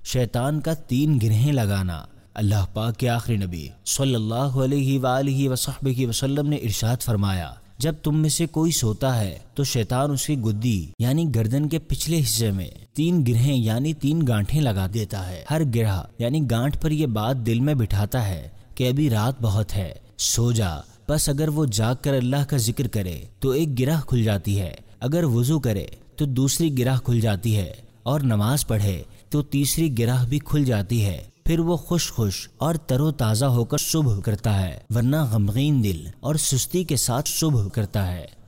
शैतान का 3 गिरहें लगाना। अल्लाह पाक के आखिरी नबी सल्लल्लाहु अलैहि वसल्लम ने इरशाद फरमाया, जब तुम में से कोई सोता है तो शैतान उसकी गुद्दी यानी गर्दन के पिछले हिस्से में 3 गिरहें यानी 3 गांठें लगा देता है। हर गिरह यानी गांठ पर यह बात दिल में बिठाता है कि अभी रात बहुत है, सो जा। बस अगर वो जाग कर अल्लाह का जिक्र करे तो एक गिरह खुल जाती है, अगर वुजू करे तो दूसरी गिरह खुल जाती है, और नमाज पढ़े तो तीसरी गिरह भी खुल जाती है। फिर वो खुश खुश और तरोताज़ा होकर सुबह करता है, वरना गमगीन दिल और सुस्ती के साथ सुबह करता है।